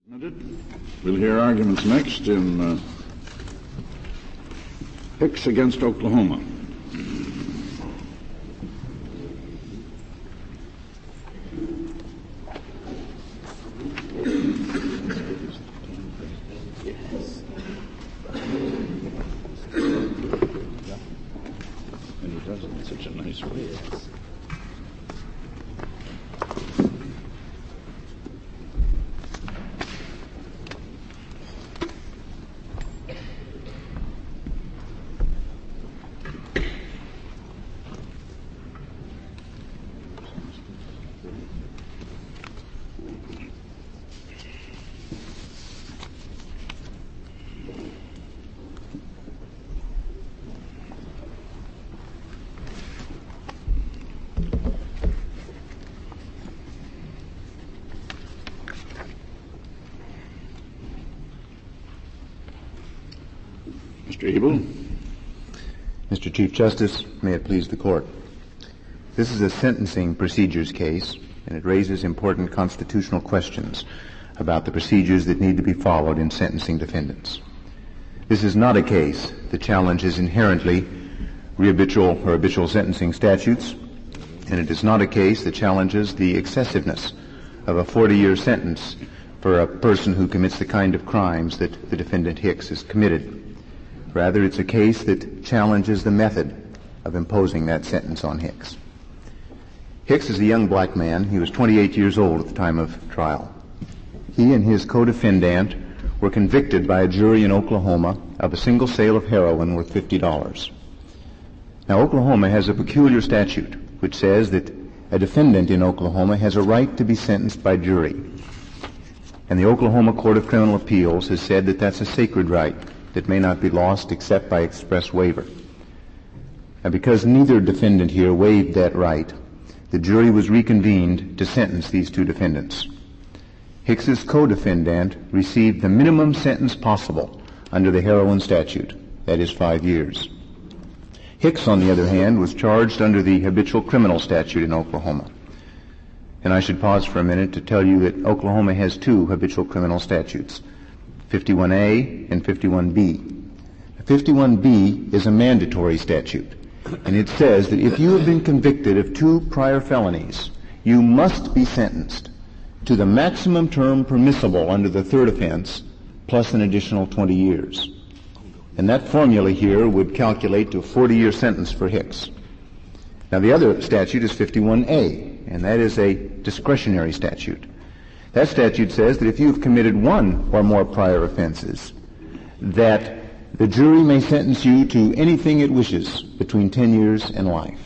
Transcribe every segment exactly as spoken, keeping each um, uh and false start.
We'll hear arguments next in uh, Hicks against Oklahoma. And he does it in such a nice way. Mister Abel. Mister Chief Justice, may it please the Court. This is a sentencing procedures case, and it raises important constitutional questions about the procedures that need to be followed in sentencing defendants. This is not a case that challenges inherently re-habitual or habitual sentencing statutes, and it is not a case that challenges the excessiveness of a forty-year sentence for a person who commits the kind of crimes that the defendant Hicks has committed. Rather, it's a case that challenges the method of imposing that sentence on Hicks. Hicks is a young black man. He was twenty-eight years old at the time of trial. He and his co-defendant were convicted by a jury in Oklahoma of a single sale of heroin worth fifty dollars. Now, Oklahoma has a peculiar statute which says that a defendant in Oklahoma has a right to be sentenced by jury. And the Oklahoma Court of Criminal Appeals has said that that's a sacred right that may not be lost except by express waiver. And because neither defendant here waived that right, the jury was reconvened to sentence these two defendants. Hicks's co-defendant received the minimum sentence possible under the heroin statute, that is five years. Hicks, on the other hand, was charged under the habitual criminal statute in Oklahoma. And I should pause for a minute to tell you that Oklahoma has two habitual criminal statutes, fifty-one A and fifty-one B. fifty-one B is a mandatory statute, and it says that if you have been convicted of two prior felonies, you must be sentenced to the maximum term permissible under the third offense, plus an additional twenty years. And that formula here would calculate to a forty-year sentence for Hicks. Now, the other statute is fifty-one A, and that is a discretionary statute. That statute says that if you have committed one or more prior offenses, that the jury may sentence you to anything it wishes between ten years and life.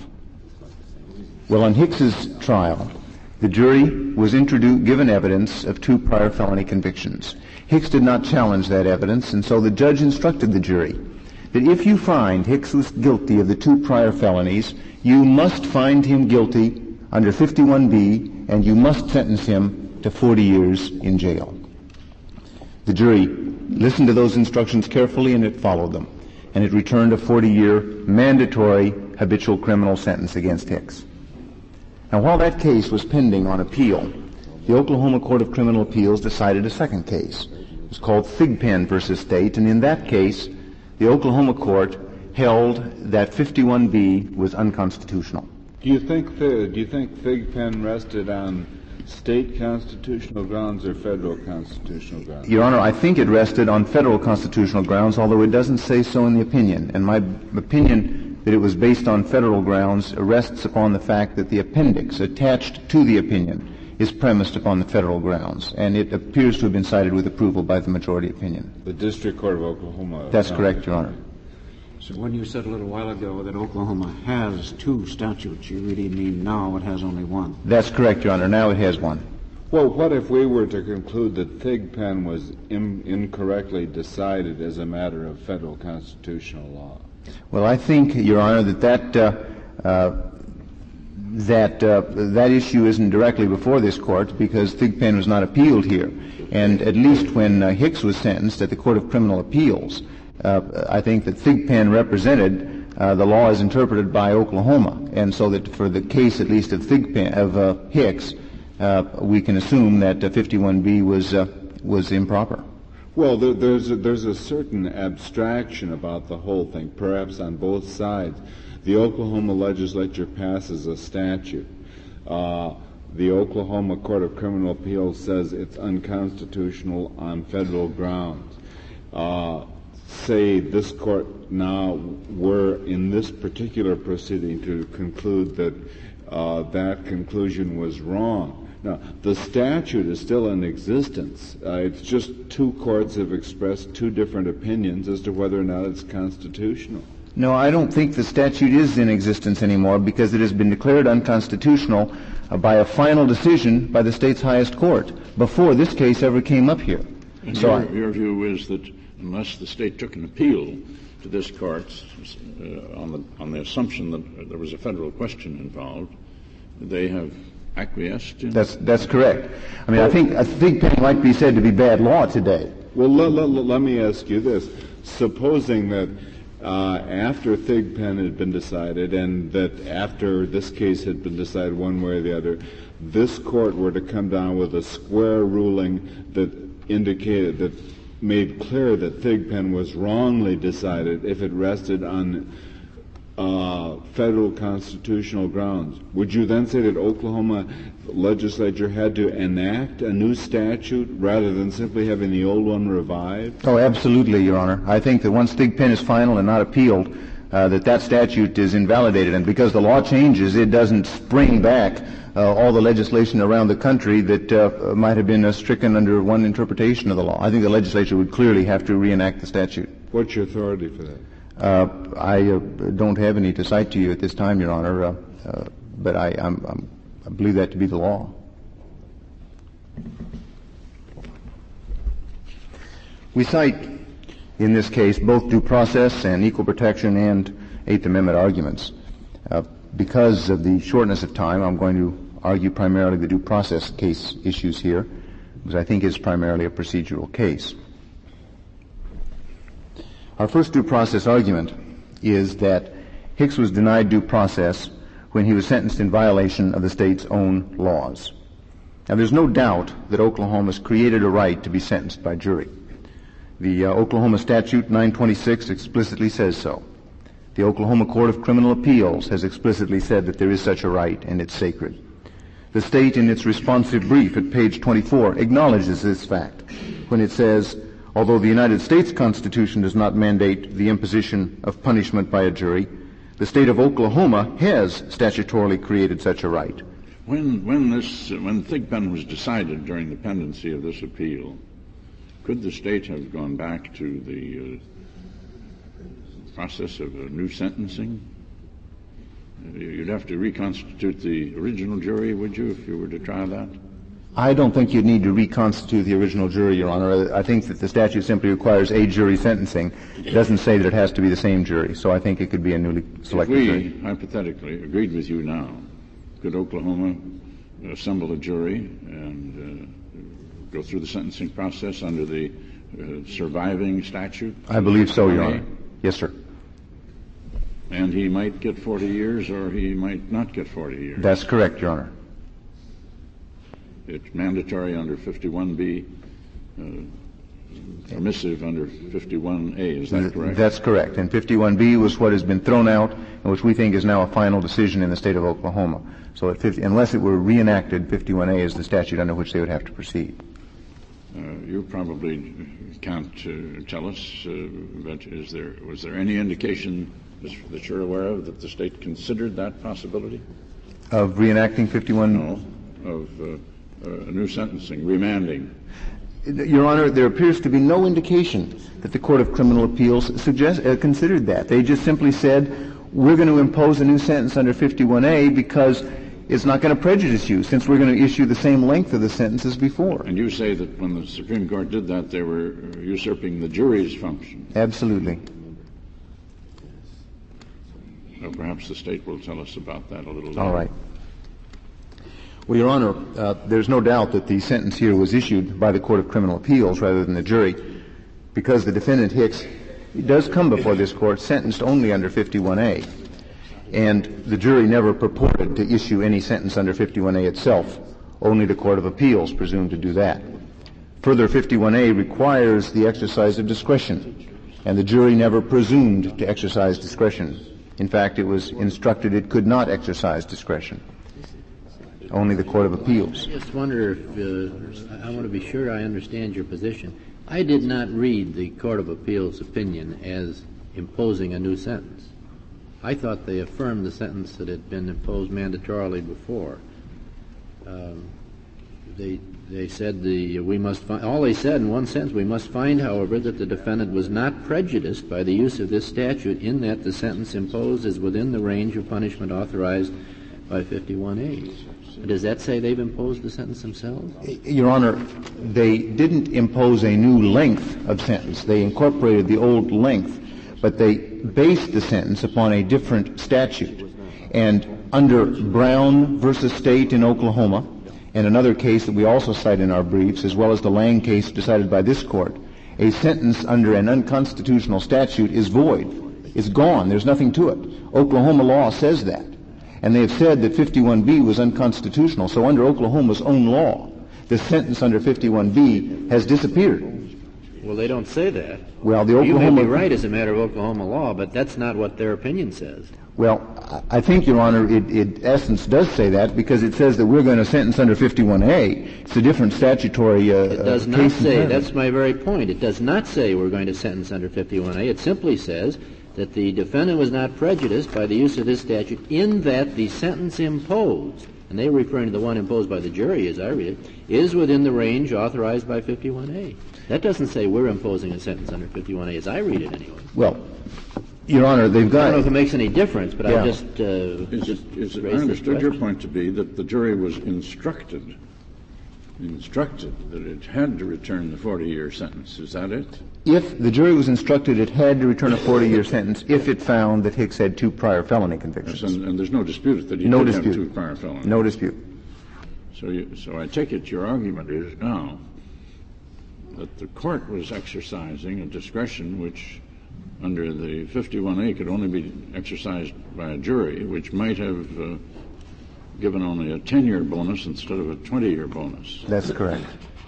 Well, on Hicks's trial, the jury was introduced, given evidence of two prior felony convictions. Hicks did not challenge that evidence, and so the judge instructed the jury that if you find Hicks was guilty of the two prior felonies, you must find him guilty under fifty-one B, and you must sentence him to forty years in jail. The jury listened to those instructions carefully, and it followed them, and it returned a forty-year mandatory habitual criminal sentence against Hicks. Now, while that case was pending on appeal, the Oklahoma Court of Criminal Appeals decided a second case. It was called Thigpen versus State, and in that case, the Oklahoma court held that fifty-one B was unconstitutional. Do you think the, do you think Thigpen rested on state constitutional grounds or federal constitutional grounds? Your Honor, I think it rested on federal constitutional grounds, although it doesn't say so in the opinion. And my opinion that it was based on federal grounds rests upon the fact that the appendix attached to the opinion is premised upon the federal grounds, and it appears to have been cited with approval by the majority opinion. The District Court of Oklahoma. That's correct, Your Honor. So when you said a little while ago that Oklahoma has two statutes, you really mean now it has only one? That's correct, Your Honor. Now it has one. Well, what if we were to conclude that Thigpen was in, incorrectly decided as a matter of federal constitutional law? Well, I think, Your Honor, that that uh, uh, that uh, that issue isn't directly before this court because Thigpen was not appealed here. And at least when uh, Hicks was sentenced at the Court of Criminal Appeals, uh, I think that Thigpen represented uh, the law as interpreted by Oklahoma, and so that for the case at least of Thigpen of uh, Hicks, uh, we can assume that uh, fifty-one B was uh, was improper. Well, there, there's a, there's a certain abstraction about the whole thing, perhaps on both sides. The Oklahoma legislature passes a statute. Uh, the Oklahoma Court of Criminal Appeals says it's unconstitutional on federal grounds. Uh, say this court now were in this particular proceeding to conclude that uh, that conclusion was wrong. Now, the statute is still in existence. Uh, it's just two courts have expressed two different opinions as to whether or not it's constitutional. No, I don't think the statute is in existence anymore because it has been declared unconstitutional uh, by a final decision by the state's highest court before this case ever came up here. And so your, I, your view is that unless the state took an appeal to this court uh, on, the, on the assumption that there was a federal question involved, they have acquiesced in? That's that's correct. I mean, I think I think Thigpen might be said to be bad law today. Well, let, let, let me ask you this: supposing that uh, after Thigpen had been decided, and that after this case had been decided one way or the other, this court were to come down with a square ruling that indicated that made clear that Thigpen was wrongly decided if it rested on Uh, federal constitutional grounds, would you then say that Oklahoma legislature had to enact a new statute rather than simply having the old one revived? Oh, absolutely, Your Honor. I think that once Thigpen is final and not appealed, uh, that that statute is invalidated. And because the law changes, it doesn't spring back uh, all the legislation around the country that uh, might have been uh, stricken under one interpretation of the law. I think the legislature would clearly have to reenact the statute. What's your authority for that? Uh, I uh, don't have any to cite to you at this time, Your Honor, uh, uh, but I, I'm, I'm, I believe that to be the law. We cite, in this case, both due process and equal protection and Eighth Amendment arguments. Uh, because of the shortness of time, I'm going to argue primarily the due process case issues here, because I think it's primarily a procedural case. Our first due process argument is that Hicks was denied due process when he was sentenced in violation of the state's own laws. Now, there's no doubt that Oklahoma's created a right to be sentenced by jury. The uh, Oklahoma Statute nine twenty-six explicitly says so. The Oklahoma Court of Criminal Appeals has explicitly said that there is such a right and it's sacred. The state, in its responsive brief at page twenty-four, acknowledges this fact when it says, although the United States Constitution does not mandate the imposition of punishment by a jury, the state of Oklahoma has statutorily created such a right. When when this when Thigpen was decided during the pendency of this appeal, could the state have gone back to the uh, process of a new sentencing? You'd have to reconstitute the original jury, would you, if you were to try that? I don't think you'd need to reconstitute the original jury, Your Honor. I think that the statute simply requires a jury sentencing. It doesn't say that it has to be the same jury, so I think it could be a newly selected jury. jury. If we, hypothetically, agreed with you now, could Oklahoma assemble a jury and uh, go through the sentencing process under the uh, surviving statute? I believe so, Your Honor. Yes, sir. And he might get forty years or he might not get forty years. That's correct, Your Honor. It's mandatory under fifty-one B, uh, permissive under fifty-one A. Is that correct? That's correct. And fifty-one B was what has been thrown out and which we think is now a final decision in the state of Oklahoma. So at fifty, unless it were reenacted, fifty-one A is the statute under which they would have to proceed. Uh, you probably can't uh, tell us, uh, but is there, was there any indication that you're aware of that the state considered that possibility? Of reenacting fifty-one? No, of uh, uh, a new sentencing, remanding. Your Honor, there appears to be no indication that the Court of Criminal Appeals suggest, uh, considered that. They just simply said, we're going to impose a new sentence under fifty-one A because it's not going to prejudice you, since we're going to issue the same length of the sentence as before. And you say that when the Supreme Court did that, they were usurping the jury's function. Absolutely. Well, perhaps the state will tell us about that a little later. All right. Well, Your Honor, uh, there's no doubt that the sentence here was issued by the Court of Criminal Appeals rather than the jury, because the defendant, Hicks, does come before this court sentenced only under fifty-one A. And the jury never purported to issue any sentence under fifty-one A itself. Only the Court of Appeals presumed to do that. Further, fifty-one A requires the exercise of discretion, and the jury never presumed to exercise discretion. In fact, it was instructed it could not exercise discretion. Only the Court of Appeals. I just wonder if, uh, I want to be sure I understand your position. I did not read the Court of Appeals opinion as imposing a new sentence. I thought they affirmed the sentence that had been imposed mandatorily before. Um, they they said the we must find, all they said in one sentence, we must find, however, that the defendant was not prejudiced by the use of this statute in that the sentence imposed is within the range of punishment authorized by fifty-one A. Does that say they've imposed the sentence themselves? Your Honor, they didn't impose a new length of sentence. They incorporated the old length, but they based the sentence upon a different statute. And under Brown versus State in Oklahoma, and another case that we also cite in our briefs, as well as the Lang case decided by this court, a sentence under an unconstitutional statute is void. It's gone. There's nothing to it. Oklahoma law says that. And they have said that fifty-one B was unconstitutional. So under Oklahoma's own law, the sentence under fifty-one B has disappeared. Well, they don't say that. Well, the Oklahoma... You may be right as a matter of Oklahoma law, but that's not what their opinion says. Well, I think, Your Honor, it, it essence does say that because it says that we're going to sentence under fifty-one A. It's a different statutory uh, It does uh, not case say, that's my very point. It does not say we're going to sentence under fifty-one A. It simply says that the defendant was not prejudiced by the use of this statute in that the sentence imposed, and they're referring to the one imposed by the jury as I read it, is within the range authorized by fifty-one A. That doesn't say we're imposing a sentence under fifty-one A as I read it anyway. Well, Your Honor, they've got... I don't know if it makes any difference, but yeah. I just... Uh, is just it, is it, I understood your point to be that the jury was instructed, instructed that it had to return the forty-year sentence. Is that it? If the jury was instructed it had to return a forty-year sentence if it found that Hicks had two prior felony convictions. Yes, and, and there's no dispute that he no did dispute. have two prior felonies. No dispute. So, you, so I take it your argument is now that the court was exercising a discretion which under the fifty-one A could only be exercised by a jury, which might have uh, given only a ten-year bonus instead of a twenty-year bonus. That's correct.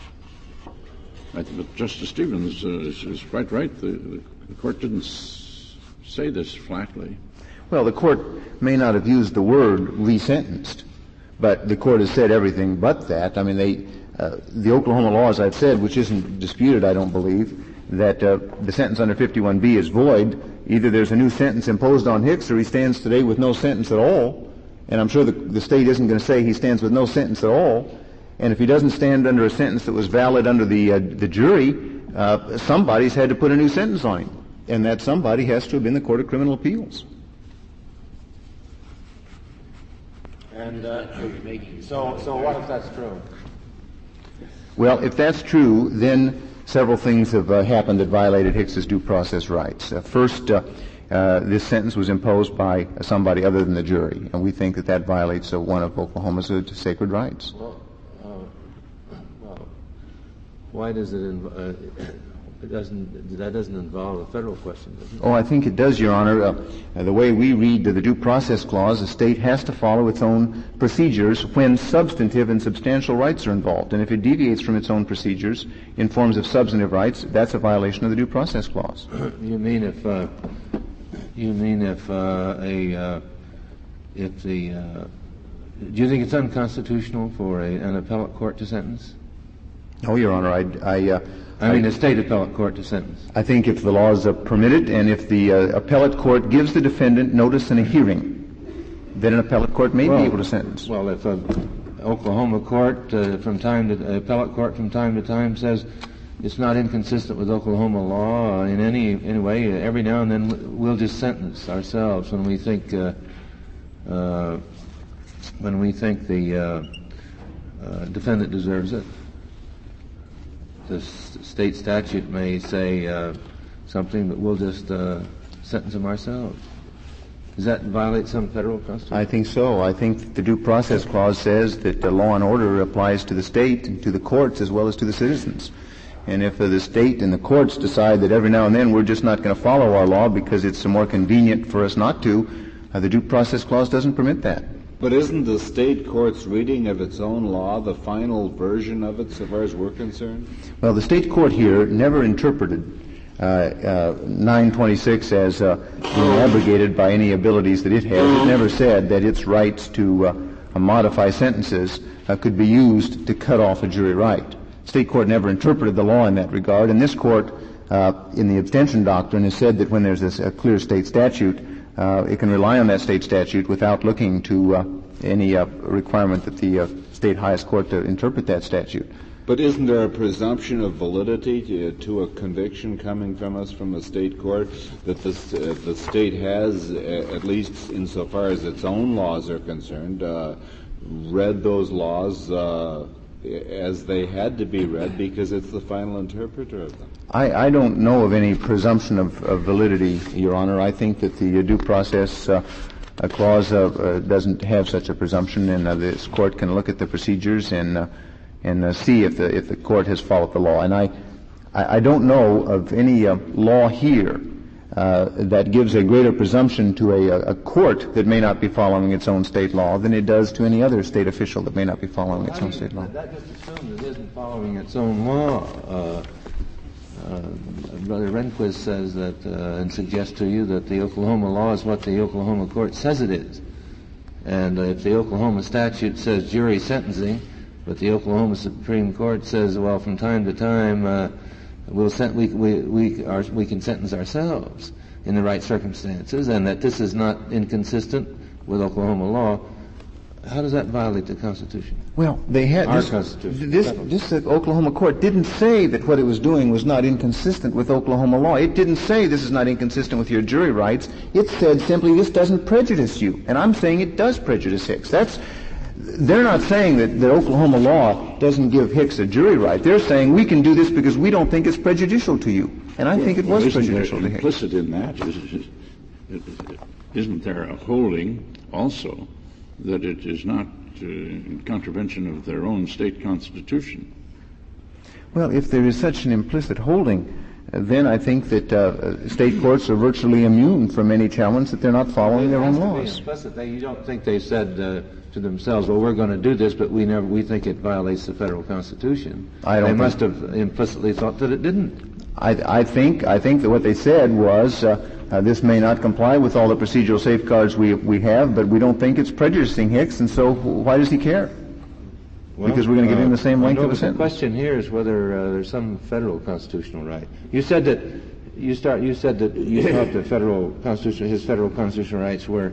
I, but Justice Stevens uh, is, is quite right. The, the, the court didn't s- say this flatly. Well, the court may not have used the word resentenced, but the court has said everything but that. I mean, they, uh, the Oklahoma law, as I've said, which isn't disputed, I don't believe, that uh, the sentence under fifty-one B is void. Either there's a new sentence imposed on Hicks or he stands today with no sentence at all. And I'm sure the, the state isn't going to say he stands with no sentence at all. And if he doesn't stand under a sentence that was valid under the uh, the jury, uh, somebody's had to put a new sentence on him. And that somebody has to have been the Court of Criminal Appeals. And uh, so, so what if that's true? Well, if that's true, then several things have uh, happened that violated Hicks's due process rights. Uh, first, uh, uh, this sentence was imposed by uh, somebody other than the jury, and we think that that violates uh, one of Oklahoma's uh, sacred rights. Well, uh, well, why does it? Inv- uh, it doesn't. That doesn't involve a federal question, does it? Oh, I think it does, Your Honor. Uh, uh, the way we read uh, the due process clause, the state has to follow its own procedures when substantive and substantial rights are involved. And if it deviates from its own procedures in forms of substantive rights, that's a violation of the due process clause. You mean if? Uh, you mean if uh, a? Uh, if the? Uh, do you think it's unconstitutional for a, an appellate court to sentence? No, Your Honor. I. I uh, I mean, a state appellate court to sentence. I think if the laws uh, permit it, and if the uh, appellate court gives the defendant notice and a hearing, then an appellate court may well, be able to sentence. Well, if an Oklahoma court uh, from time to uh, appellate court from time to time says it's not inconsistent with Oklahoma law uh, in any any way, uh, every now and then we'll just sentence ourselves when we think uh, uh, when we think the uh, uh, defendant deserves it. The s- state statute may say uh, something, but we'll just uh, sentence them ourselves. Does that violate some federal constitution? I think so. I think the due process clause says that uh, law and order applies to the state and to the courts as well as to the citizens. And if uh, the state and the courts decide that every now and then we're just not going to follow our law because it's more convenient for us not to, uh, the due process clause doesn't permit that. But isn't the state court's reading of its own law the final version of it so far as we're concerned? Well, the state court here never interpreted uh, uh, nine twenty-six as uh, being abrogated by any abilities that it has. It never said that its rights to uh, modify sentences uh, could be used to cut off a jury right. State court never interpreted the law in that regard, and this court, uh, in the abstention doctrine, has said that when there's this, a clear state statute, uh, it can rely on that state statute without looking to uh, any uh, requirement that the uh, state highest court to interpret that statute. But isn't there a presumption of validity to, to a conviction coming from us from the state court that the, uh, the state has, uh, at least insofar as its own laws are concerned, uh, read those laws uh, as they had to be read because it's the final interpreter of them? I, I don't know of any presumption of, of validity, Your Honor. I think that the uh, due process uh, a clause uh, uh, doesn't have such a presumption, and uh, this court can look at the procedures and uh, and uh, see if the if the court has followed the law. And I I, I don't know of any uh, law here uh, that gives a greater presumption to a, a court that may not be following its own state law than it does to any other state official that may not be following its own state law. That just assumes it isn't following its own law. Uh, uh, Brother Rehnquist says that uh, and suggests to you that the Oklahoma law is what the Oklahoma court says it is. And uh, if the Oklahoma statute says jury sentencing, but the Oklahoma Supreme Court says, well, from time to time, uh, we'll sent, we, we, we, are, we can sentence ourselves in the right circumstances, and that this is not inconsistent with Oklahoma law, how does that violate the Constitution? Well, they had Our this, Constitution. this, this uh, Oklahoma court didn't say that what it was doing was not inconsistent with Oklahoma law. It didn't say this is not inconsistent with your jury rights. It said simply this doesn't prejudice you. And I'm saying it does prejudice Hicks. That's, they're not saying that the Oklahoma law doesn't give Hicks a jury right. They're saying we can do this because we don't think it's prejudicial to you. And I well, think it well, was isn't prejudicial there to Hicks. Implicit in that is, is, is, isn't there a holding also that it is not uh, in contravention of their own state constitution? Well, if there is such an implicit holding, uh, then I think that uh, state courts are virtually immune from any challenge that they're not following their own laws. Implicit. They, you don't think they said uh, to themselves, well, we're going to do this, but we never, we think it violates the federal Constitution. I don't they think must have implicitly thought that it didn't. I, I think I think that what they said was uh, uh, this may not comply with all the procedural safeguards we we have, but we don't think it's prejudicing Hicks, and so why does he care? Well, because we're going to give him the same uh, length no, of a but sentence. The question here is whether uh, there's some federal constitutional right. You said that you start. You said that you thought the federal constitution, his federal constitutional rights were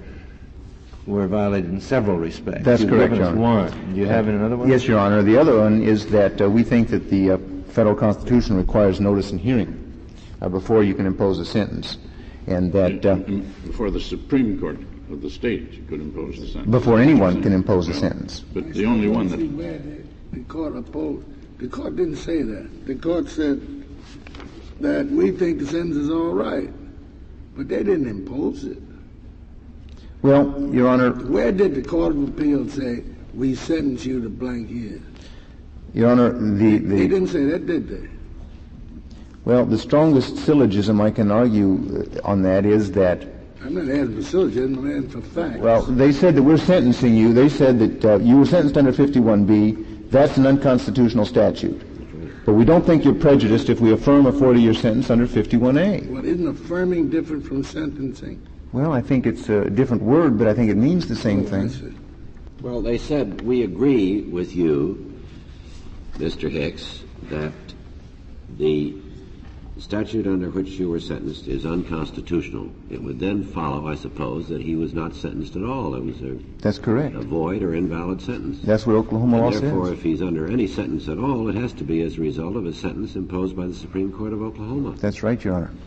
were violated in several respects. That's You've correct, given Your us Honor. one. Do you have another one? Yes, Your Honor. The other one is that uh, we think that the uh, federal Constitution requires notice and hearing uh, before you can impose a sentence, and that uh, before the Supreme Court of the state could impose the sentence. Before anyone can impose a well, sentence. But the only one that where the, the court opposed, the court didn't say that. The court said that we think the sentence is all right, but they didn't impose it. Well, Your Honor, where did the Court of Appeals say we sentence you to blank years? Your Honor, the, the they didn't say that, did they? Well, the strongest syllogism I can argue uh, on that is that. I'm not asking for syllogism, I'm asking for facts. Well, they said that we're sentencing you. They said that uh, you were sentenced under fifty-one B. That's an unconstitutional statute. But we don't think you're prejudiced if we affirm a forty-year sentence under fifty-one A. Well, isn't affirming different from sentencing? Well, I think it's a different word, but I think it means the same oh, thing. Well, they said, we agree with you, Mister Hicks, that the statute under which you were sentenced is unconstitutional. It would then follow, I suppose, that he was not sentenced at all. It was a, That's correct. a void or invalid sentence. That's what Oklahoma law and therefore, says. if he's under any sentence at all, it has to be as a result of a sentence imposed by the Supreme Court of Oklahoma. That's right, Your Honor.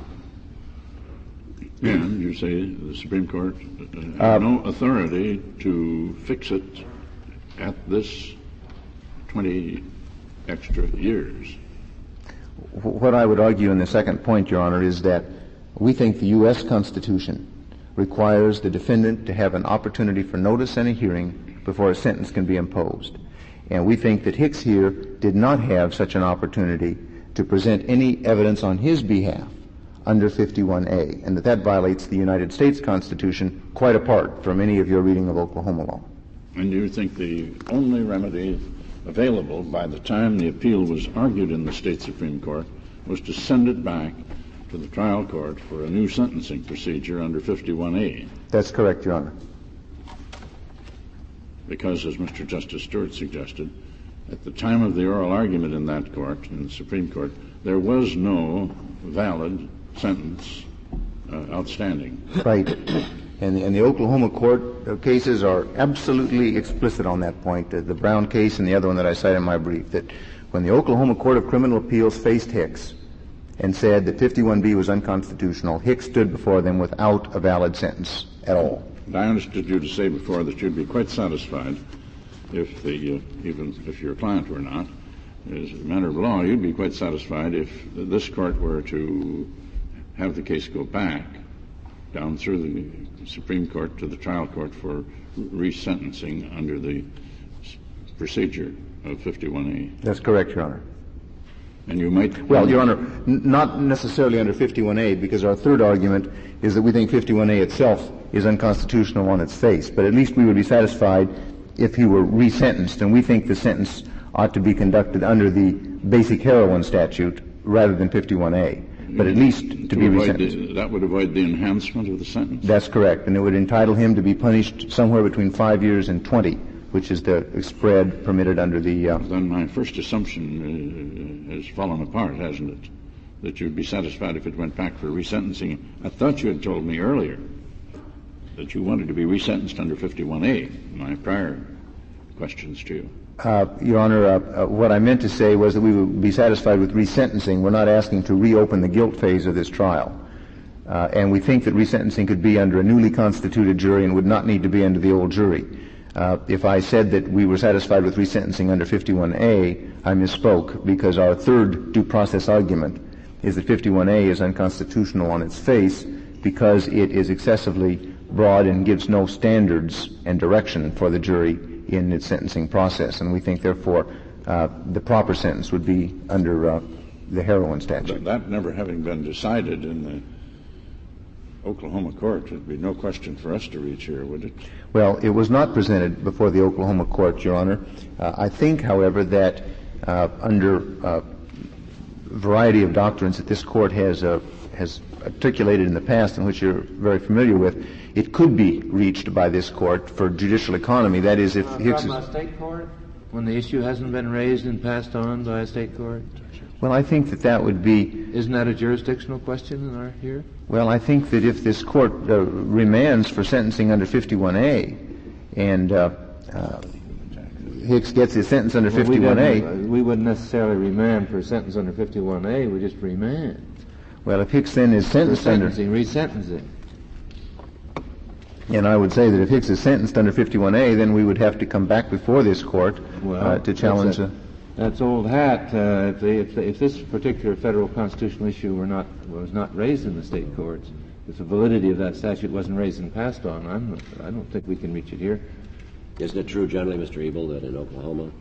And you say the Supreme Court uh, has Uh, no authority to fix it at this twenty extra years. What I would argue in the second point, Your Honor, is that we think the U S Constitution requires the defendant to have an opportunity for notice and a hearing before a sentence can be imposed. And we think that Hicks here did not have such an opportunity to present any evidence on his behalf under fifty-one A, and that that violates the United States Constitution quite apart from any of your reading of Oklahoma law. And you think the only remedy available by the time the appeal was argued in the state Supreme Court was to send it back to the trial court for a new sentencing procedure under fifty-one A? That's correct, Your Honor. Because, as Mister Justice Stewart suggested, at the time of the oral argument in that court, in the Supreme Court, there was no valid sentence uh, outstanding. Right. And the, and the Oklahoma court uh, cases are absolutely explicit on that point. Uh, the Brown case and the other one that I cite in my brief, that when the Oklahoma Court of Criminal Appeals faced Hicks and said that fifty-one B was unconstitutional, Hicks stood before them without a valid sentence at all. And I understood you to say before that you'd be quite satisfied if the, uh, even if your client were not, as a matter of law, you'd be quite satisfied if this court were to have the case go back down through the Supreme Court to the trial court for resentencing under the procedure of fifty-one A. That's correct, Your Honor. And you might... Well, Your Honor, n- not necessarily under fifty-one A, because our third argument is that we think fifty-one A itself is unconstitutional on its face, but at least we would be satisfied if he were resentenced, and we think the sentence ought to be conducted under the basic heroin statute rather than fifty-one A. But at least to, to be resentenced. The, that would avoid the enhancement of the sentence? That's correct, and it would entitle him to be punished somewhere between five years and twenty, which is the spread permitted under the... Uh, then my first assumption uh, has fallen apart, hasn't it? That you'd be satisfied if it went back for resentencing. I thought you had told me earlier that you wanted to be resentenced under fifty-one A, my prior questions to you. Uh, Your Honor, uh, uh, what I meant to say was that we would be satisfied with resentencing. We're not asking to reopen the guilt phase of this trial. Uh, and we think that resentencing could be under a newly constituted jury and would not need to be under the old jury. Uh, if I said that we were satisfied with resentencing under fifty-one A, I misspoke, because our third due process argument is that fifty-one A is unconstitutional on its face because it is excessively broad and gives no standards and direction for the jury in its sentencing process. And we think, therefore, uh, the proper sentence would be under uh, the heroin statute. That never having been decided in the Oklahoma court, there'd be no question for us to reach here, would it? Well, it was not presented before the Oklahoma court, Your Honor. Uh, I think, however, that uh, under a variety of doctrines that this court has uh, has articulated in the past and which you're very familiar with, it could be reached by this court for judicial economy. That is, if uh, Hicks from a state court, when the issue hasn't been raised and passed on by a state court? Well, I think that that would be... Isn't that a jurisdictional question in our here? Well, I think that if this court uh, remands for sentencing under fifty-one A and uh, uh, Hicks gets his sentence under well, fifty-one A... We wouldn't, uh, we wouldn't necessarily remand for a sentence under fifty-one A, we just remand. Well, if Hicks then is sentenced for under... sentencing, resentencing. And I would say that if Hicks is sentenced under fifty-one A, then we would have to come back before this court well, uh, to challenge... That's, a, that's old hat. Uh, if, they, if, they, if this particular federal constitutional issue were not was not raised in the state courts, if the validity of that statute wasn't raised and passed on, I'm, I don't think we can reach it here. Isn't it true, generally, Mister Ebel, that in Oklahoma,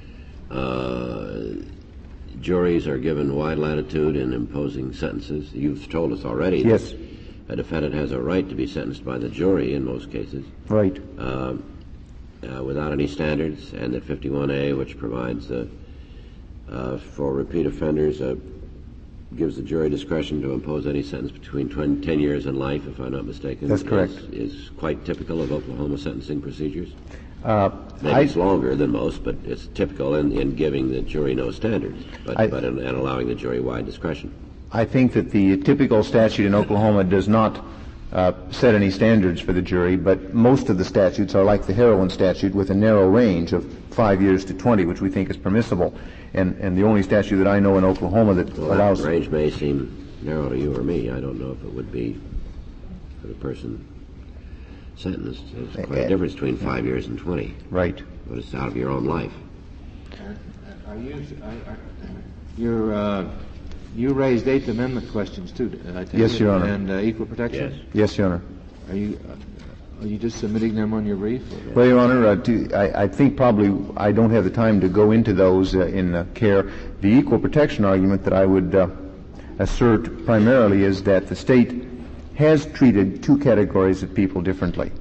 uh, juries are given wide latitude in imposing sentences? You've told us already yes. that a defendant has a right to be sentenced by the jury in most cases. Right. Uh, uh, without any standards, and that fifty-one A, which provides uh, uh, for repeat offenders, uh, gives the jury discretion to impose any sentence between twenty, ten years and life, if I'm not mistaken. That's correct. Is, is quite typical of Oklahoma sentencing procedures. Uh, Maybe I, it's longer than most, but it's typical in, in giving the jury no standards, but, I, but in, and allowing the jury wide discretion. I think that the typical statute in Oklahoma does not uh, set any standards for the jury, but most of the statutes are like the heroin statute with a narrow range of five years to twenty, which we think is permissible. And, and the only statute that I know in Oklahoma that well, allows... that range may seem narrow to you or me. I don't know if it would be for the person sentenced. There's quite a difference between five years and twenty. Right. But it's out of your own life. Are you... Are, are, you're... Uh, You raised Eighth Amendment questions too, I take Yes, it, Your Honor. and uh, equal protection. Yes. Yes, Your Honor. Are you uh, are you just submitting them on your brief? Or? Well, Your Honor, uh, to, I, I think probably I don't have the time to go into those uh, in uh, care. The equal protection argument that I would uh, assert primarily is that the state has treated two categories of people differently.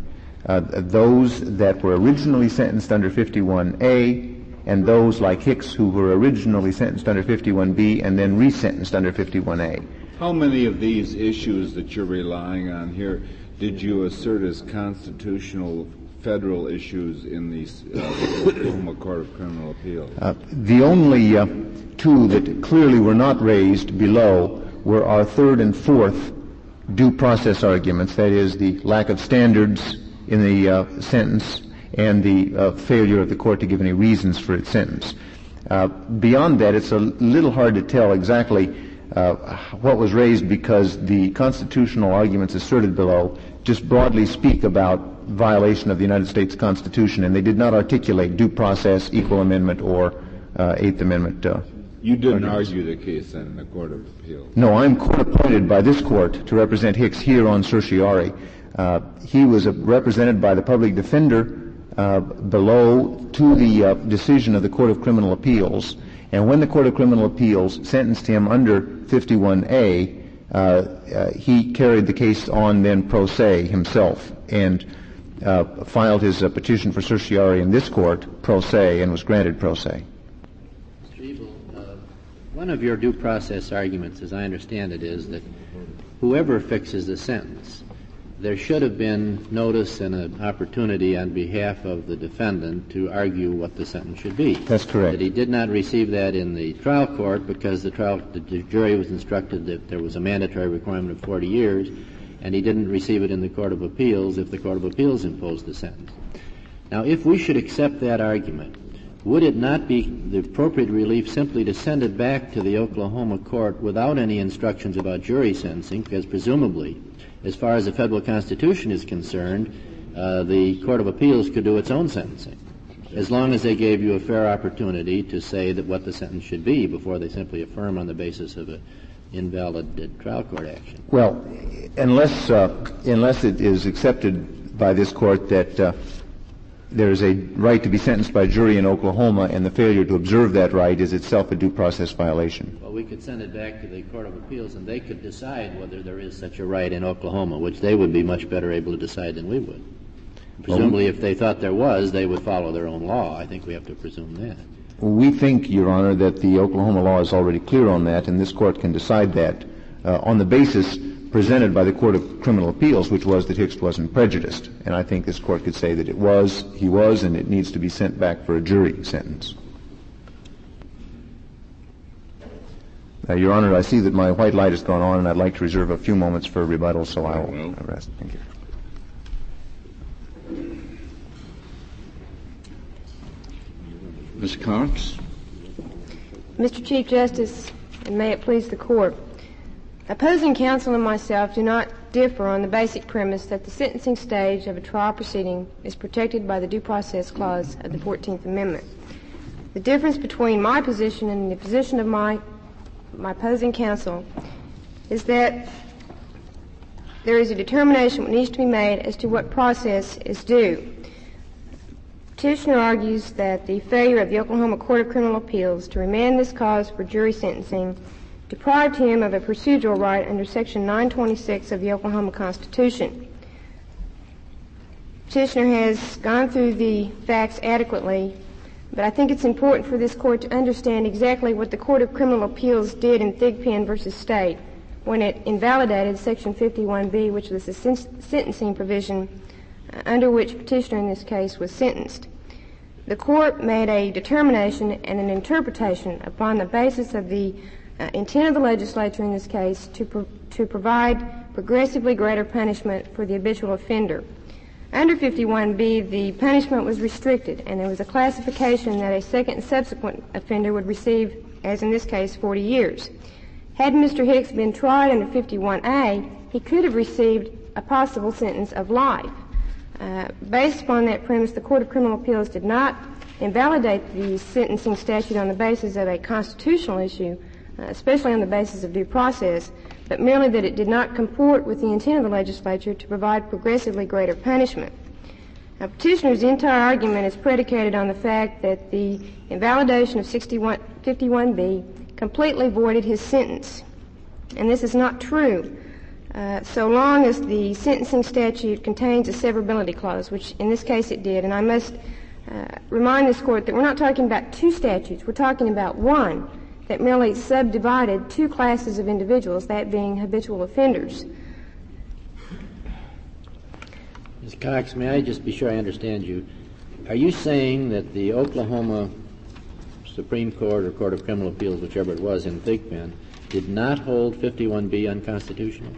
uh, those that were originally sentenced under fifty-one A and those like Hicks who were originally sentenced under fifty-one B and then resentenced under fifty-one A. How many of these issues that you're relying on here did you assert as constitutional federal issues in the uh, Oklahoma Court of Criminal Appeals? Uh, the only uh, two that clearly were not raised below were our third and fourth due process arguments, that is, the lack of standards in the uh, sentence and the uh, failure of the court to give any reasons for its sentence. Uh, beyond that, it's a little hard to tell exactly uh, what was raised because the constitutional arguments asserted below just broadly speak about violation of the United States Constitution, and they did not articulate due process, equal amendment, or uh, Eighth Amendment. Uh, you didn't arguments. argue the case then in the Court of Appeals? No, I'm court-appointed by this court to represent Hicks here on certiorari. Uh, he was uh, represented by the public defender uh, below to the uh, decision of the Court of Criminal Appeals, and when the Court of Criminal Appeals sentenced him under fifty-one A, uh, uh, he carried the case on then pro se himself and uh, filed his uh, petition for certiorari in this court pro se and was granted pro se. Mister Ebel, uh, one of your due process arguments, as I understand it, is that whoever fixes the sentence, there should have been notice and an opportunity on behalf of the defendant to argue what the sentence should be. That's correct. That he did not receive that in the trial court because the trial the jury was instructed that there was a mandatory requirement of forty years, and he didn't receive it in the Court of Appeals if the Court of Appeals imposed the sentence. Now, if we should accept that argument, would it not be the appropriate relief simply to send it back to the Oklahoma court without any instructions about jury sentencing, because presumably, as far as the federal Constitution is concerned, uh, the Court of Appeals could do its own sentencing, as long as they gave you a fair opportunity to say that what the sentence should be before they simply affirm on the basis of an invalid uh, trial court action? Well, unless uh, unless it is accepted by this court that uh, there is a right to be sentenced by jury in Oklahoma, and the failure to observe that right is itself a due process violation. Well, we could send it back to the Court of Appeals, and they could decide whether there is such a right in Oklahoma, which they would be much better able to decide than we would. Presumably, well, if they thought there was, they would follow their own law. I think we have to presume that. We think, Your Honor, that the Oklahoma law is already clear on that, and this court can decide that uh, on the basis presented by the Court of Criminal Appeals, which was that Hicks wasn't prejudiced. And I think this court could say that it was, he was, and it needs to be sent back for a jury sentence. Uh, Your Honor, I see that my white light has gone on, and I'd like to reserve a few moments for rebuttal, so I will rest. Thank you. Miz Cox. Mister Chief Justice, and may it please the Court, opposing counsel and myself do not differ on the basic premise that the sentencing stage of a trial proceeding is protected by the Due Process Clause of the fourteenth Amendment. The difference between my position and the position of my, my opposing counsel is that there is a determination that needs to be made as to what process is due. Petitioner argues that the failure of the Oklahoma Court of Criminal Appeals to remand this cause for jury sentencing deprived him of a procedural right under Section nine twenty-six of the Oklahoma Constitution. Petitioner has gone through the facts adequately, but I think it's important for this Court to understand exactly what the Court of Criminal Appeals did in Thigpen versus State when it invalidated Section fifty-one B, which was the sen- sentencing provision uh, under which Petitioner in this case was sentenced. The Court made a determination and an interpretation upon the basis of the Uh, intent of the legislature in this case to, pro- to provide progressively greater punishment for the habitual offender. Under fifty-one B, the punishment was restricted, and there was a classification that a second and subsequent offender would receive, as in this case, forty years. Had Mister Hicks been tried under fifty-one A, he could have received a possible sentence of life. Uh, based upon that premise, the Court of Criminal Appeals did not invalidate the sentencing statute on the basis of a constitutional issue, especially on the basis of due process, but merely that it did not comport with the intent of the legislature to provide progressively greater punishment. Now, Petitioner's entire argument is predicated on the fact that the invalidation of fifty-one B completely voided his sentence, and this is not true. uh, so long as the sentencing statute contains a severability clause, which in this case it did. And I must uh, remind this Court that we're not talking about two statutes. We're talking about one that merely subdivided two classes of individuals, that being habitual offenders. Miz Cox, may I just be sure I understand you? Are you saying that the Oklahoma Supreme Court or Court of Criminal Appeals, whichever it was, in Thigpen, did not hold fifty-one B unconstitutional?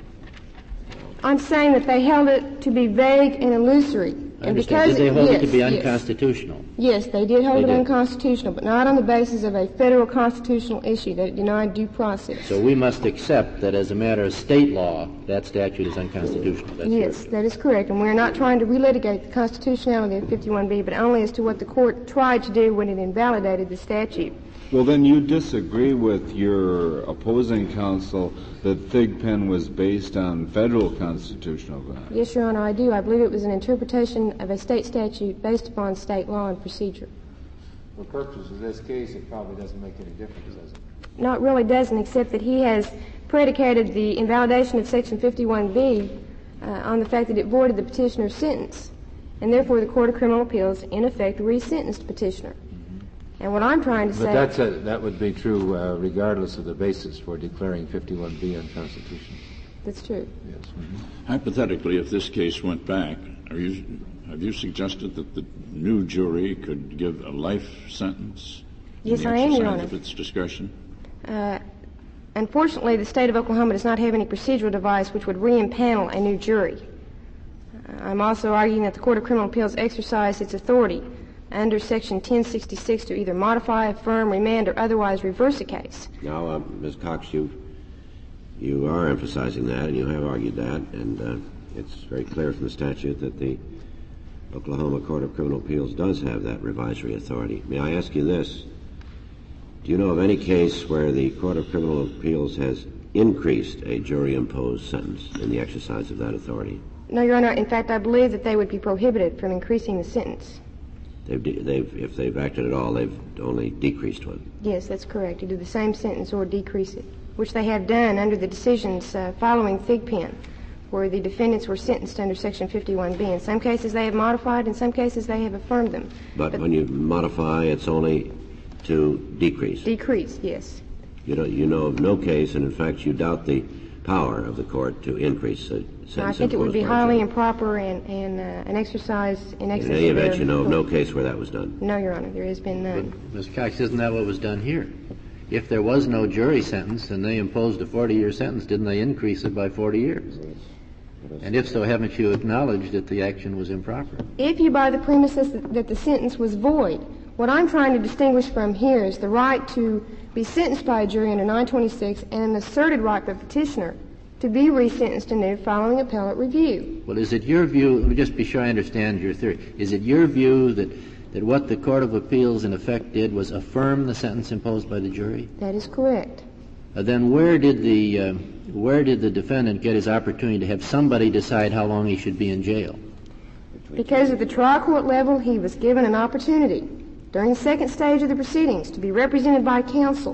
I'm saying that they held it to be vague and illusory. I understand. And because did they hold yes, it to be yes. unconstitutional? Yes, they did hold they it did. unconstitutional, but not on the basis of a federal constitutional issue that it denied due process. So we must accept that as a matter of state law, that statute is unconstitutional. That's yes, correct. That is correct. And we're not trying to relitigate the constitutionality of fifty-one B, but only as to what the Court tried to do when it invalidated the statute. Well, then you disagree with your opposing counsel that Thigpen was based on federal constitutional grounds. Yes, Your Honor, I do. I believe it was an interpretation of a state statute based upon state law and procedure. For purposes of this case, it probably doesn't make any difference, does it? No, it really doesn't, except that he has predicated the invalidation of Section fifty-one B uh, on the fact that it voided the petitioner's sentence, and therefore the Court of Criminal Appeals, in effect, resentenced the petitioner. And what I'm trying to but say... But a, that would be true uh, regardless of the basis for declaring fifty-one B unconstitutional. That's true. Yes. Mm-hmm. Hypothetically, if this case went back, are you, have you suggested that the new jury could give a life sentence? Yes, in the I am, Your exercise Honor. of its discretion? Uh, unfortunately, the state of Oklahoma does not have any procedural device which would re-impanel a new jury. Uh, I'm also arguing that the Court of Criminal Appeals exercise its authority under Section ten sixty-six to either modify, affirm, remand, or otherwise reverse a case. Now, uh, Miz Cox, you you are emphasizing that, and you have argued that, and uh, it's very clear from the statute that the Oklahoma Court of Criminal Appeals does have that revisory authority. May I ask you this? Do you know of any case where the Court of Criminal Appeals has increased a jury-imposed sentence in the exercise of that authority? No, Your Honor. In fact, I believe that they would be prohibited from increasing the sentence. They've, de- they've, if they've acted at all, they've only decreased one. Yes, that's correct. Either the same sentence or decrease it, which they have done under the decisions uh, following Thigpen, where the defendants were sentenced under Section fifty-one B. In some cases they have modified, in some cases they have affirmed them. But, but when you modify, it's only to decrease. Decrease, yes. You know, you know of no case, and in fact you doubt the power of the court to increase the sentence. I think it would be highly improper and, and uh, an exercise in excess In any of event, their you know of no authority. case where that was done. No, Your Honor, there has been none. But, Miz Cox, isn't that what was done here? If there was no jury sentence and they imposed a forty-year sentence, didn't they increase it by forty years? And if so, haven't you acknowledged that the action was improper? If you buy the premises that, that the sentence was void, what I'm trying to distinguish from here is the right to be sentenced by a jury under nine twenty-six and an asserted right by petitioner to be resentenced anew following appellate review. Well, is it your view, let me just be sure I understand your theory, is it your view that, that what the Court of Appeals in effect did was affirm the sentence imposed by the jury? That is correct. Uh, then where did the uh, where did the defendant get his opportunity to have somebody decide how long he should be in jail? Because at the trial court level he was given an opportunity during the second stage of the proceedings to be represented by counsel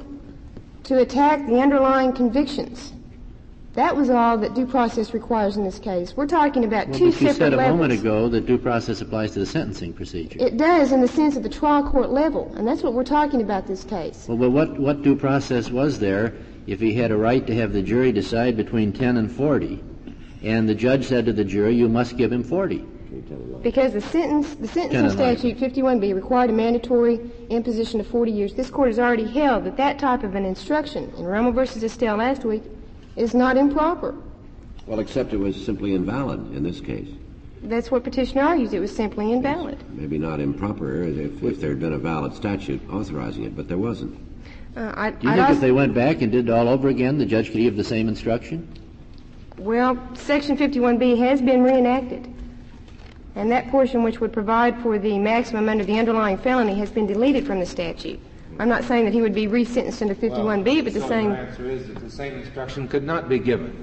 to attack the underlying convictions. That was all that due process requires in this case. We're talking about well, two but you separate levels. said a moment ago that due process applies to the sentencing procedure. It does in the sense of the trial court level, and that's what we're talking about this case. Well, but what, what due process was there if he had a right to have the jury decide between ten and forty, and the judge said to the jury, you must give him forty? Because the sentence, the sentencing statute fifty-one B required a mandatory imposition of forty years. This court has already held that that type of an instruction in Rommel versus Estelle last week is not improper. Well, except it was simply invalid in this case. That's what petitioner argues. It was simply invalid. Maybe not improper if, if there had been a valid statute authorizing it, but there wasn't. Uh, I, Do you I'd think also, if they went back and did it all over again, the judge could give the same instruction? Well, Section fifty-one B has been reenacted, and that portion which would provide for the maximum under the underlying felony has been deleted from the statute. I'm not saying that he would be resentenced under fifty-one B, well, but the so same... the answer is that the same instruction could not be given.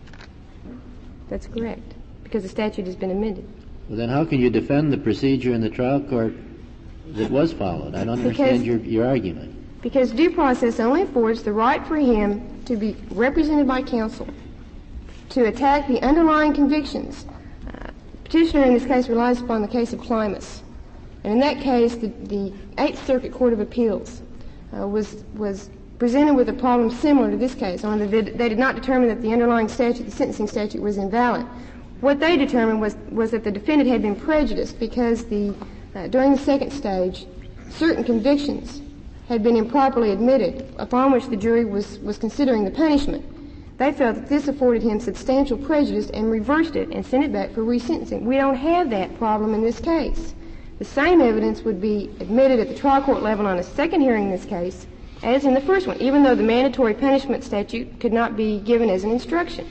That's correct, because the statute has been amended. Well, then how can you defend the procedure in the trial court that was followed? I don't Because- understand your, your argument. Because due process only affords the right for him to be represented by counsel to attack the underlying convictions. Uh, petitioner in this case relies upon the case of Climas. And in that case, the, the Eighth Circuit Court of Appeals uh, was was presented with a problem similar to this case, only they, they did not determine that the underlying statute, the sentencing statute, was invalid. What they determined was, was that the defendant had been prejudiced because the, uh, during the second stage, certain convictions had been improperly admitted upon which the jury was, was considering the punishment. They felt that this afforded him substantial prejudice and reversed it and sent it back for resentencing. We don't have that problem in this case. The same evidence would be admitted at the trial court level on a second hearing in this case as in the first one, even though the mandatory punishment statute could not be given as an instruction.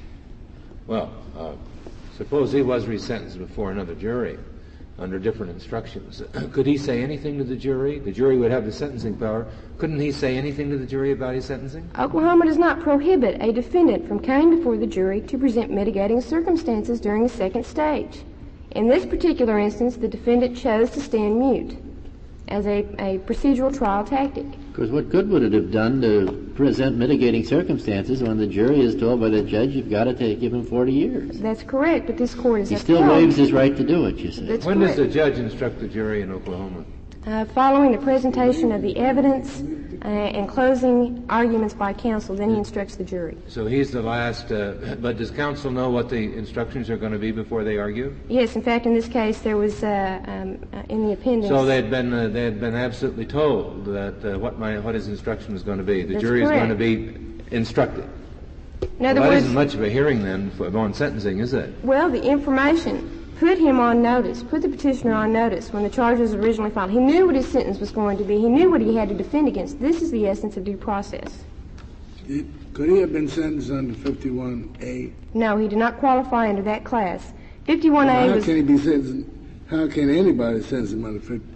Well, uh, suppose he was resentenced before another jury under different instructions. Could he say anything to the jury? The jury would have the sentencing power. Couldn't he say anything to the jury about his sentencing? Oklahoma does not prohibit a defendant from coming before the jury to present mitigating circumstances during the second stage. In this particular instance, the defendant chose to stand mute as a, a procedural trial tactic. Because what good would it have done to present mitigating circumstances when the jury is told by the judge you've got to take, give him forty years? That's correct, but this court is He still waives his right to do it, you say. That's when correct. does the judge instruct the jury in Oklahoma? Uh, following the presentation of the evidence uh, and closing arguments by counsel, then he instructs the jury. So he's the last, uh, but does counsel know what the instructions are going to be before they argue? Yes, in fact, in this case, there was uh, um, uh, in the appendix. So they had been uh, they had been absolutely told that uh, what my what his instruction was going to be. The That's jury correct. is going to be instructed. In other well, that words, isn't much of a hearing then for, on sentencing, is it? well, the information put him on notice, put the petitioner on notice when the charges were originally filed. He knew what his sentence was going to be. He knew what he had to defend against. This is the essence of due process. It, could he have been sentenced under fifty-one A? No, he did not qualify under that class. fifty-one A How was... can he be sentenced? How can anybody sentence him under fifty?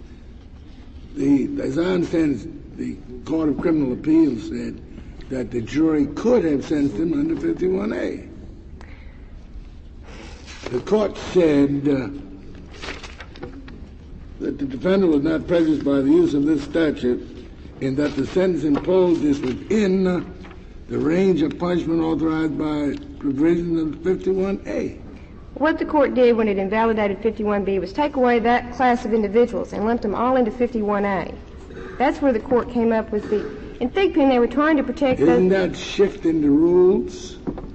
The, as I understand it, the Court of Criminal Appeals said that the jury could have sentenced him under fifty-one A. The court said uh, that the defendant was not prejudiced by the use of this statute in that the sentence imposed is within uh, the range of punishment authorized by provision of fifty-one A. What the court did when it invalidated fifty-one B was take away that class of individuals and lumped them all into fifty-one A. That's where the court came up with the... In Thigpen, they were trying to protect... Isn't those, that shifting the rules?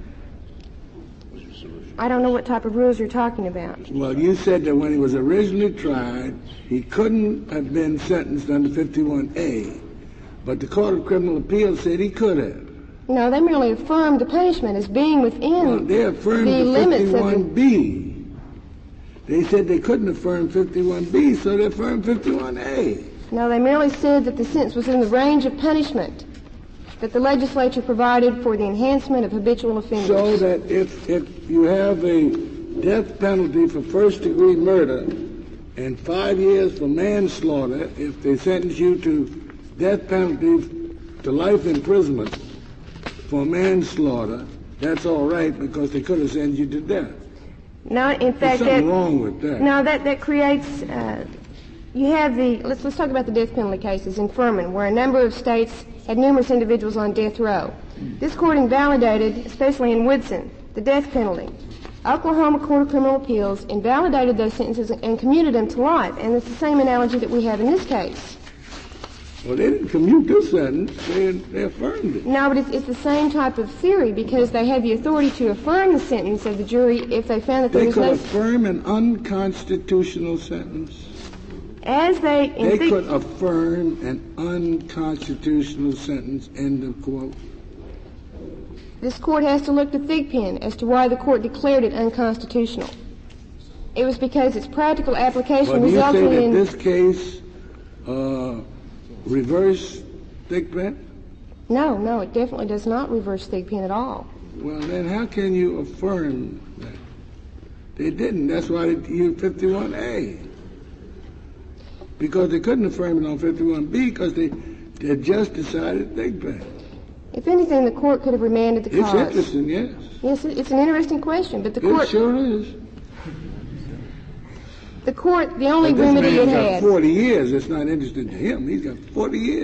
I don't know what type of rules you're talking about. Well, you said that when he was originally tried, he couldn't have been sentenced under fifty-one A, but the Court of Criminal Appeals said he could have. No, they merely affirmed the punishment as being within Well, they affirmed the the limits of fifty-one the... B. They said they couldn't affirm fifty-one B, so they affirmed fifty-one A. No, they merely said that the sentence was in the range of punishment that the legislature provided for the enhancement of habitual offenders. So that if, if you have a death penalty for first-degree murder and five years for manslaughter, if they sentence you to death penalty to life imprisonment for manslaughter, that's all right because they could have sentenced you to death. No, in There's fact, something that, wrong with that. no, that that creates. Uh, you have the. Let's let's talk about the death penalty cases in Furman, where a number of states had numerous individuals on death row. This court invalidated, especially in Woodson, the death penalty. Oklahoma Court of Criminal Appeals invalidated those sentences and commuted them to life, and it's the same analogy that we have in this case. Well, they didn't commute this sentence. They, they affirmed it. No, but it's, it's the same type of theory because they have the authority to affirm the sentence of the jury if they found that there They was could no... affirm an unconstitutional sentence. As they... In They the, could affirm an unconstitutional sentence, end of quote. This court has to look to Thigpen as to why the court declared it unconstitutional. It was because its practical application But do you resulted say that in... this case uh, reversed Thigpen? No, no, it definitely does not reverse Thigpen at all. Well, then how can you affirm that? They didn't. That's why they used fifty-one A. Because they couldn't affirm it on fifty-one B because they, they had just decided Thigpen. If anything, the court could have remanded the It's cause. interesting, yes. Yes, it- it's an interesting question, but the It court... sure is. The court, the only But this remedy it man's got had... forty years. It's not interesting to him. He's got forty years.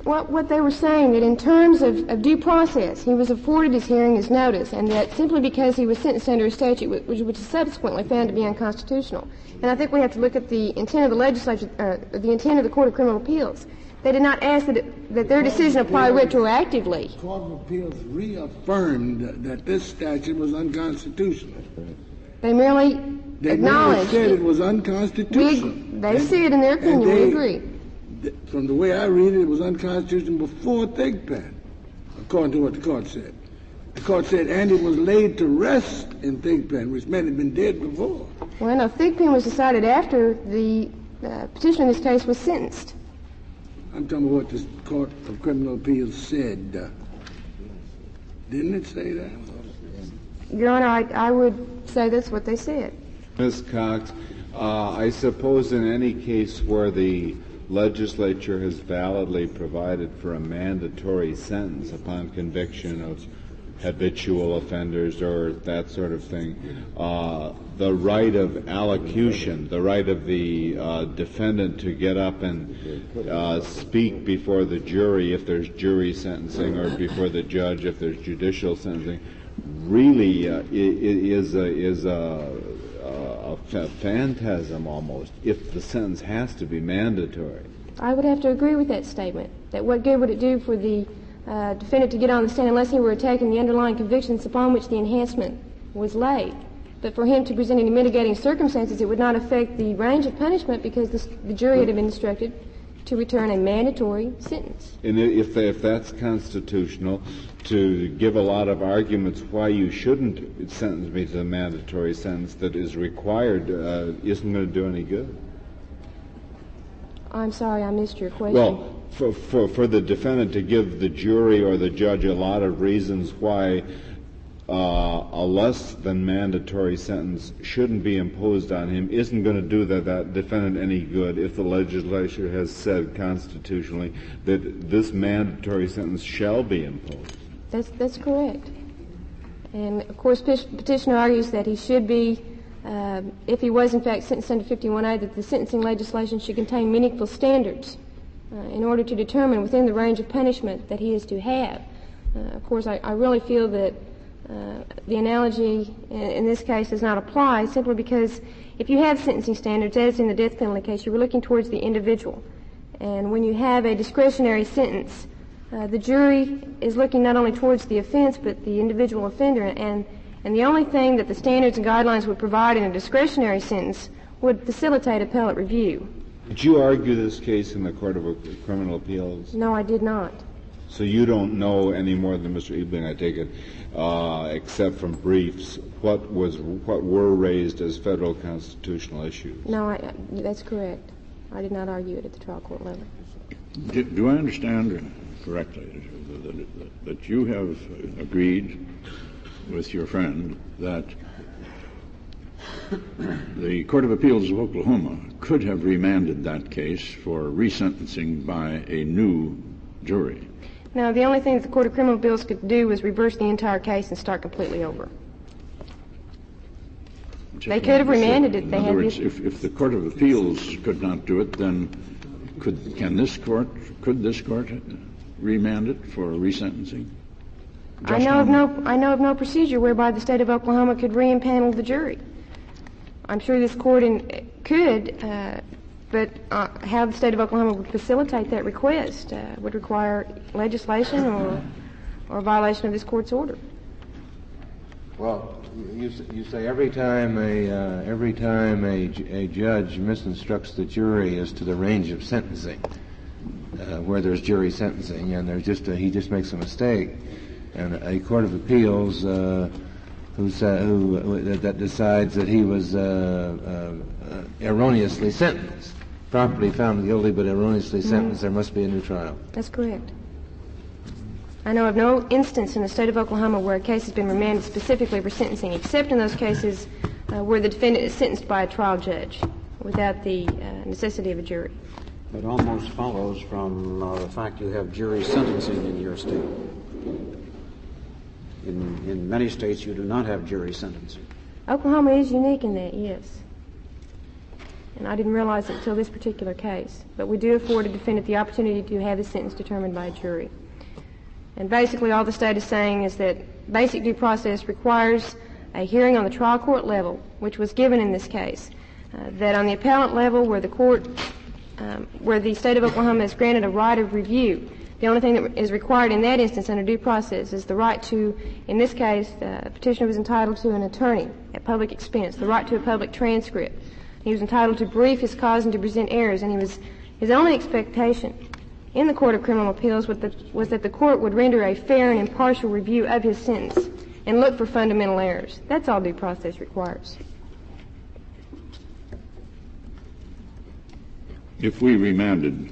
what, what they were saying, that in terms of, of due process, he was afforded his hearing, his notice, and that simply because he was sentenced under a statute which, which was subsequently found to be unconstitutional. And I think we have to look at the intent of the legislature, uh, the intent of the Court of Criminal Appeals. They did not ask that, it, that their decision apply retroactively. The Court of Appeals reaffirmed that this statute was unconstitutional. They merely they acknowledged said it. it was unconstitutional. We, they and, see it in their opinion. They, we agree. Th- from the way I read it, it was unconstitutional before Thigpen, according to what the court said. The court said, and it was laid to rest in Thigpen, which meant it had been dead before. Well, no, Thigpen was decided after the uh, petitioner in this case was sentenced. I'm talking about what the Court of Criminal Appeals said. Uh, didn't it say that? Your Honor, I, I would say that's what they said. Miz Cox, uh, I suppose in any case where the legislature has validly provided for a mandatory sentence upon conviction of habitual offenders or that sort of thing, uh, the right of allocution, the right of the uh, defendant to get up and uh, speak before the jury if there's jury sentencing or before the judge if there's judicial sentencing, really uh, is a, is a, a, a phantasm almost if the sentence has to be mandatory. I would have to agree with that statement, that what good would it do for the uh, defendant to get on the stand unless he were attacking the underlying convictions upon which the enhancement was laid. But for him to present any mitigating circumstances, it would not affect the range of punishment because the, the jury had been instructed to return a mandatory sentence. And if, they, if that's constitutional, to give a lot of arguments why you shouldn't sentence me to a mandatory sentence that is required uh, isn't going to do any good. I'm sorry, I missed your question. Well, for, for, for the defendant to give the jury or the judge a lot of reasons why uh, a less than mandatory sentence shouldn't be imposed on him isn't going to do that, that defendant any good if the legislature has said constitutionally that this mandatory sentence shall be imposed. That's, that's correct. And, of course, petitioner argues that he should be, uh, if he was, in fact, sentenced under fifty-one A, that the sentencing legislation should contain meaningful standards uh, in order to determine within the range of punishment that he is to have. Uh, of course, I, I really feel that uh, the analogy in, in this case does not apply simply because if you have sentencing standards, as in the death penalty case, you're looking towards the individual. And when you have a discretionary sentence, Uh, the jury is looking not only towards the offense but the individual offender, and, and the only thing that the standards and guidelines would provide in a discretionary sentence would facilitate appellate review. Did you argue this case in the Court of Criminal Appeals? No, I did not. So you don't know any more than Mister Ebling, I take it, uh, except from briefs, what was what were raised as federal constitutional issues? No, I, that's correct. I did not argue it at the trial court level. Do, do I understand correctly that, that, that you have agreed with your friend that the Court of Appeals of Oklahoma could have remanded that case for resentencing by a new jury? No, the only thing that the Court of Criminal Appeals could do was reverse the entire case and start completely over. Just they could have remanded it. In they other had words, the if, if the Court of Appeals could not do it, then could can this court could this court remand it for resentencing? Just I know of no I know of no procedure whereby the state of Oklahoma could re-impanel the jury. I'm sure this court in, could, uh, but uh, how the state of Oklahoma would facilitate that request uh, would require legislation or or violation of this court's order. Well, you, you say every time a uh, every time a, a judge misinstructs the jury as to the range of sentencing, uh, where there's jury sentencing, and there's just a, he just makes a mistake, and a court of appeals uh, who, uh, who uh, that decides that he was uh, uh, uh, erroneously sentenced, properly found guilty but erroneously sentenced, mm-hmm. There must be a new trial. That's correct. I know of no instance in the state of Oklahoma where a case has been remanded specifically for sentencing, except in those cases uh, where the defendant is sentenced by a trial judge without the uh, necessity of a jury. It almost follows from uh, the fact you have jury sentencing in your state. In, in many states, you do not have jury sentencing. Oklahoma is unique in that, yes. And I didn't realize it until this particular case. But we do afford a defendant the opportunity to have his sentence determined by a jury. And basically all the state is saying is that basic due process requires a hearing on the trial court level, which was given in this case. Uh, that on the appellate level, where the court, um, where the state of Oklahoma has granted a right of review, the only thing that is required in that instance under due process is the right to, in this case, the petitioner was entitled to an attorney at public expense, the right to a public transcript. He was entitled to brief his cause and to present errors, and he was, his only expectation in the Court of Criminal Appeals was that, was that the court would render a fair and impartial review of his sentence and look for fundamental errors. That's all due process requires. If we remanded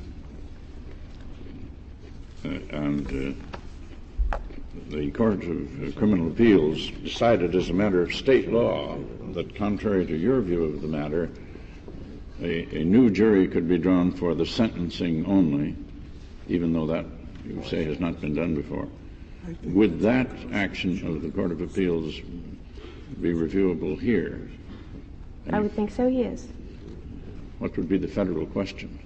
uh, and uh, the Court of Criminal Appeals decided as a matter of state law that, contrary to your view of the matter, a, a new jury could be drawn for the sentencing only, even though that, you say, has not been done before, would that action of the Court of Appeals be reviewable here? And I would think so, yes. what would be the federal question?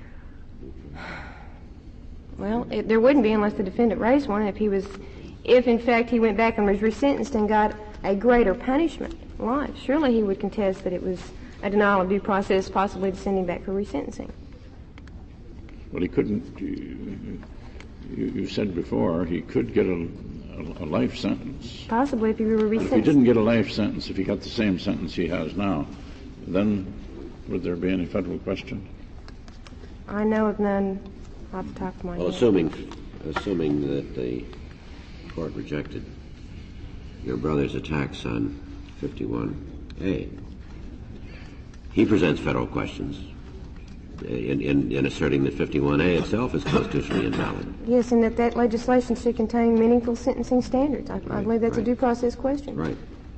Well, it, there wouldn't be unless the defendant raised one. If he was, if in fact he went back and was resentenced and got a greater punishment, life, surely he would contest that it was a denial of due process, possibly to send him back for resentencing. Well, he couldn't. You, you said before he could get a, a, a life sentence. Possibly if he were resentenced. If he didn't get a life sentence, if he got the same sentence he has now, then would there be any federal question? I know of none off the top of my well, head. Assuming, assuming that the court rejected your brother's attacks on fifty-one A, he presents federal questions in, in, in asserting that fifty-one A itself is constitutionally invalid. Yes, and that that legislation should contain meaningful sentencing standards. I, right, I believe that's right. a due process question. Right.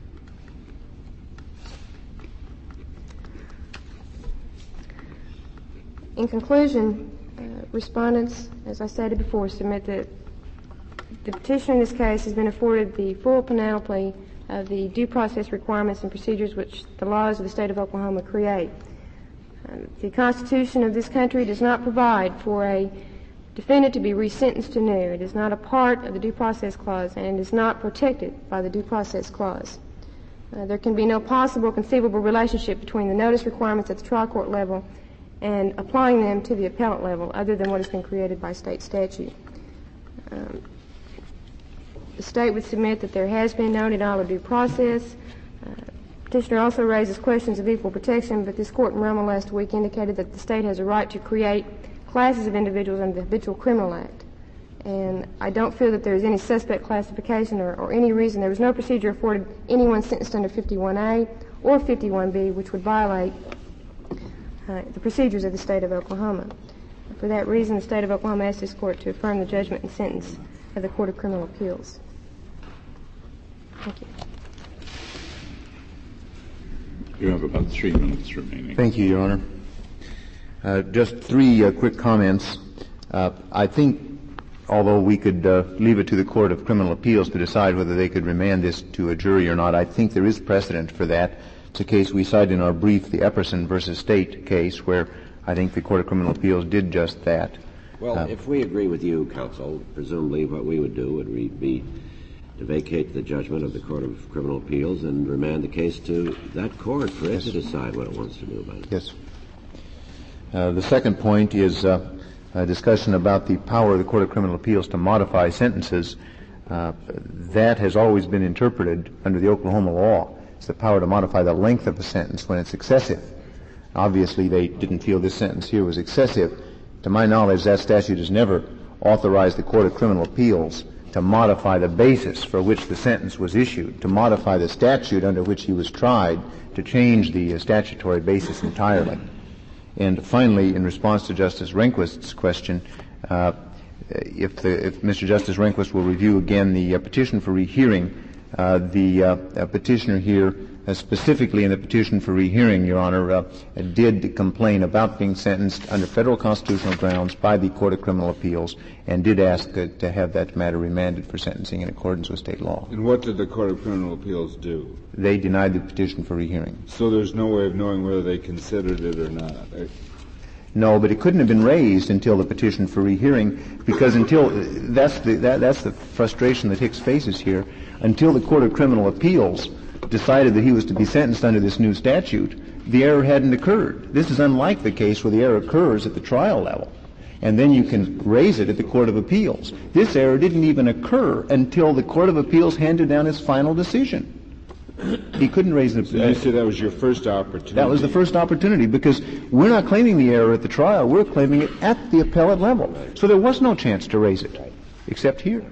In conclusion, uh, respondents, as I stated before, submit that the petitioner in this case has been afforded the full panoply of the due process requirements and procedures which the laws of the state of Oklahoma create. Uh, the Constitution of this country does not provide for a defendant to be resentenced anew. It is not a part of the due process clause, and it is not protected by the due process clause. Uh, there can be no possible conceivable relationship between the notice requirements at the trial court level and applying them to the appellate level other than what has been created by state statute. Um, the state would submit that there has been no denial of due process. Uh, petitioner also raises questions of equal protection, but this court in Rummel last week indicated that the state has a right to create classes of individuals under the Habitual Criminal Act. And I don't feel that there is any suspect classification or, or any reason. There was no procedure afforded anyone sentenced under fifty-one A or fifty-one B which would violate Uh, the procedures of the state of Oklahoma. For that reason, the state of Oklahoma asked this court to affirm the judgment and sentence of the Court of Criminal Appeals. Thank you. You have about three minutes remaining. Thank you, Your Honor. Uh, just three uh, quick comments. Uh, I think, although we could uh, leave it to the Court of Criminal Appeals to decide whether they could remand this to a jury or not, I think there is precedent for that. It's a case we cite in our brief, the Epperson versus State case, where I think the Court of Criminal Appeals did just that. Well, uh, if we agree with you, counsel, presumably what we would do would be to vacate the judgment of the Court of Criminal Appeals and remand the case to that court for it yes. to decide what it wants to do about it. Yes. Uh, the second point is uh, a discussion about the power of the Court of Criminal Appeals to modify sentences. Uh, that has always been interpreted under the Oklahoma law. The power to modify the length of a sentence when it's excessive. Obviously, they didn't feel this sentence here was excessive. To my knowledge, that statute has never authorized the Court of Criminal Appeals to modify the basis for which the sentence was issued, to modify the statute under which he was tried, to change the uh, statutory basis entirely. And finally, in response to Justice Rehnquist's question, uh, if, the, if Mister Justice Rehnquist will review again the uh, petition for rehearing Uh, the uh, uh, petitioner here, uh, specifically in the petition for rehearing, Your Honor, uh, did complain about being sentenced under federal constitutional grounds by the Court of Criminal Appeals and did ask uh, to have that matter remanded for sentencing in accordance with state law. And what did the Court of Criminal Appeals do? They denied the petition for rehearing. So there's no way of knowing whether they considered it or not. No, but it couldn't have been raised until the petition for rehearing, because until that's the that, that's the frustration that Hicks faces here. Until the Court of Criminal Appeals decided that he was to be sentenced under this new statute, the error hadn't occurred. This is unlike the case where the error occurs at the trial level, and then you can raise it at the Court of Appeals. This error didn't even occur until the Court of Appeals handed down its final decision. He couldn't raise it. So you said that was your first opportunity. That was the first opportunity, because we're not claiming the error at the trial. We're claiming it at the appellate level. So there was no chance to raise it, except here.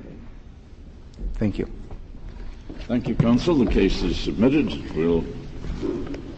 Thank you. Thank you, counsel. The case is submitted. We'll